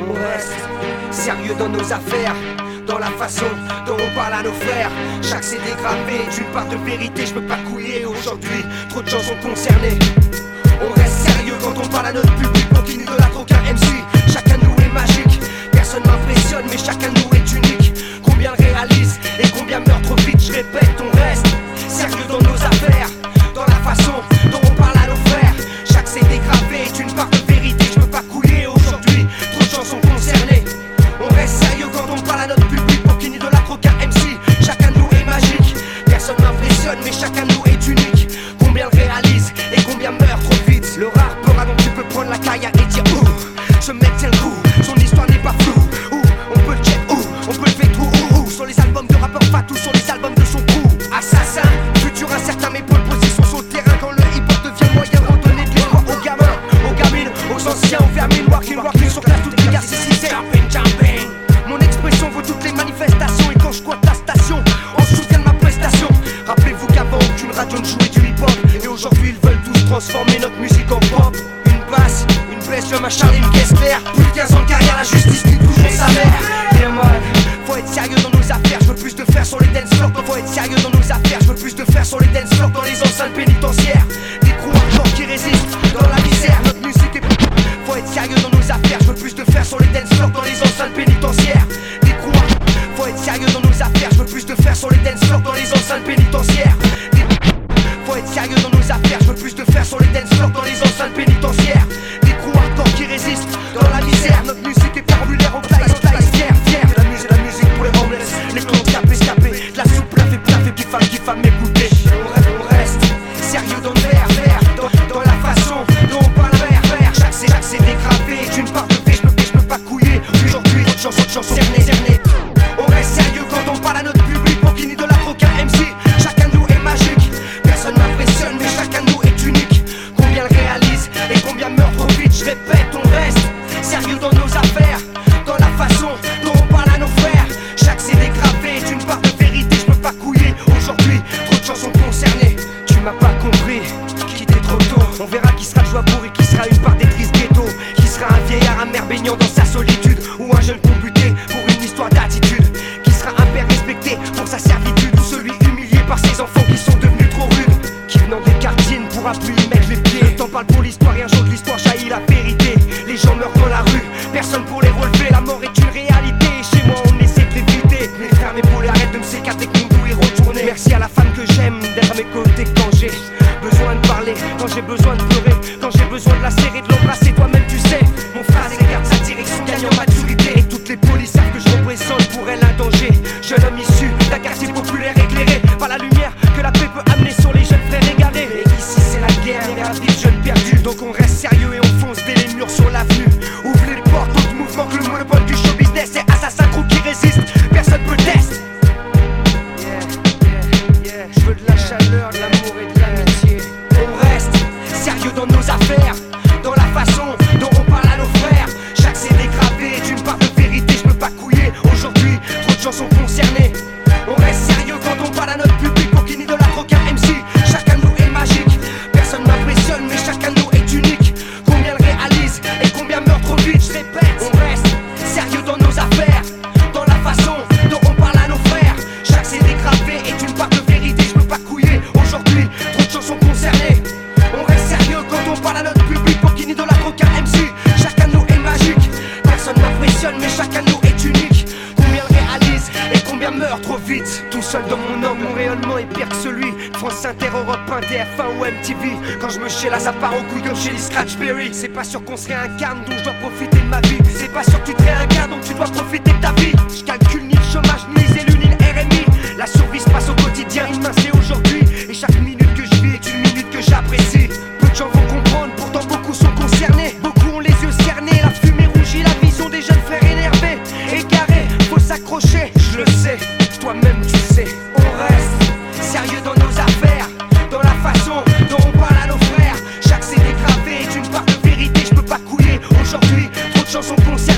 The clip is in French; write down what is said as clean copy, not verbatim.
On reste sérieux dans nos affaires, dans la façon dont on parle à nos frères. Chaque CD gravé est une part de vérité, je peux pas couiller aujourd'hui, trop de gens sont concernés. On reste sérieux quand on parle à notre public, on qui n'idolâtre aucun MC. Chacun de nous est magique, personne m'impressionne mais chacun de nous est unique. Combien le réalise et combien meurt trop vite, je répète, on reste sérieux dans nos affaires, dans la façon dont on parle à nos frères. Chaque CD gravé est une part de vérité, je peux pas couiller aujourd'hui, trop de gens sont concernés. On reste sérieux quand on parle à notre public, pour qui n'idolâtre aucun MC. Chacun de nous est magique, personne m'impressionne mais chacun de nous est unique. Combien le réalise et combien meurt trop vite. Le rare peur dont tu peux prendre la carrière et dire ouh, ce mec tient le coup, son histoire n'est pas floue. Ouh, on peut le check, ouh, on peut le faire tout, ouh, sur les albums de rappeurs Fatou, sur les albums de son crew. Assassin, futur incertain mais pole position sur le terrain. Quand le hip-hop devient moyen de redonner de l'espoir aux gamins, aux gamines, aux anciens, aux vermines. Walking sur classe toutes les gars, c'est jumping. Mon expression vaut toutes les manifestations. Et quand je squatte la station, on se souvient de ma prestation. Rappelez-vous qu'avant aucune radio ne jouait du hip-hop, et aujourd'hui ils veulent tous transformer notre musique en pop. Une basse, une baisse comme un Charlie Kessler. Plus de 15 ans de carrière, la justice dit toujours sa mère. Bien mal, faut être sérieux dans nos affaires. Je veux plus de faire sur les dance floors. Faut être sérieux dans nos affaires. Je veux plus de faire sur les dance floors, dans les enceintes pénitentiaires. Des crews hardcore qui résistent dans la misère. Notre musique est... Faut être sérieux dans nos affaires. Je veux plus de faire sur les dance floors, dans les enceintes pénitentiaires. Des crews hardcore. Faut être sérieux dans nos affaires. Je veux plus de faire sur les dance floors, dans les enceintes pénitentiaires. Faut être sérieux dans nos affaires. Je veux plus de faire sur les dance floors, dans les enceintes pénitentiaires. Des crews hardcore qui résistent dans la misère. Notre musique est formulaire, on taille, fier. La musique pour les homeless, les clowns escapés. De la soupe plafée, qui femme m'écouter. On reste sérieux dans le verre, dans la façon dont on parle à faire. Chaque CD gravé est une part de vie, je peux pas couiller. Aujourd'hui, trop de gens sont cernés. On reste sérieux quand on parle à notre public, pour qui n'idolâtre aucun MC. Chacun de nous est magique, personne m'impressionne mais chacun de nous est unique. Combien le réalise et combien meurt trop vite, je répète, on reste sérieux dans nos affaires, dans la façon dont on parle à nos frères. Chaque CD gravé est une part de vérité, je peux pas couiller. Aujourd'hui, trop de gens sont concernés. Tu m'as pas compris, quitter trop tôt. On verra qui sera le joie bourré, qui sera une part des tristes ghetto, qui sera un vieillard amer baignant dans sa solitude, ou un jeune combuté pour une histoire d'attitude, qui sera un père respecté pour sa servitude, ou celui humilié par ses enfants qui sont devenus trop rudes, qui venant des quartiers ne pourra plus y mettre les pieds. Le temps parle pour l'histoire et un jour de l'histoire jaillit la vérité. Les gens meurent dans la rue, personne pour les relever. La mort est une réalité, et chez moi on essaie de l'éviter. Mes frères, mes poules, arrête de me s'écarter que mon goût est retourné. Merci à la femme que j'aime d'être à mes côtés quand j'ai besoin de parler, quand j'ai besoin de pleurer, quand j'ai besoin de la serrer, de l'embrasser. Toi-même tu sais, mon frère écarte sa direction, gagne en maturité. Et toutes les polices savent que je représente pour elle un danger. Jeune homme issu d'un quartier populaire éclairé par la lumière que la paix peut amener sur les jeunes frères égarés. Et ici c'est la guerre, et la vie de jeunes perdus. Donc on reste sérieux et on fonce dès les murs sur l'avenue. Ouvrez les portes, d'autres mouvements que le monopole du show business. Et assassin crew qui résiste, personne peut tester. Je veux de la chaleur, de l'amour et de l'amitié. On reste sérieux dans nos affaires, dans la façon dont on parle à nos frères. Chaque CD gravé est une part de vérité, je peux pas couiller. Aujourd'hui, trop de gens sont concernés. On reste sérieux quand on parle à notre public, pour qui n'idolâtre aucun MC. Chacun de nous est magique, personne m'impressionne mais chacun de nous est unique. Combien le réalise et combien meurt trop vite, je répète. On reste sérieux dans nos affaires, dans la façon dont on parle à nos frères. Chaque CD gravé est une part de vérité, je peux pas couiller. Aujourd'hui, trop de gens sont concernés. On reste sérieux quand on parle à notre public, pour qui n'idolâtre aucun MC. Chacun de nous est magique, personne m'impressionne mais chacun de nous est unique. Combien le réalise et combien meurt trop vite. Tout seul dans mon homme, mon rayonnement est pire que celui de France Inter, Europe 1, TF1 ou MTV. Quand je me chie là, ça part au couillon chez les Scratchberry. C'est pas sûr qu'on se réincarne, donc je dois profiter de ma vie. C'est pas sûr que tu te réincarnes, donc tu dois profiter de ta vie. Je calcule ni le chômage, ni les élus, ni le RMI. La survie se passe au quotidien, une main c'est aujourd'hui. Et chaque minute que je vis est une minute que j'apprécie. Peu de gens vont comprendre, pourtant beaucoup sont concernés. Beaucoup ont les yeux cernés, la fumée rougit, la vision des jeunes frères énervés. Égarés, faut s'accrocher, je le sais, toi-même tu sais. On reste sérieux dans nos affaires, dans la façon dont on parle à nos frères. Chaque CD gravé est une part de vérité, je peux pas couiller. Aujourd'hui, trop de gens sont concernés.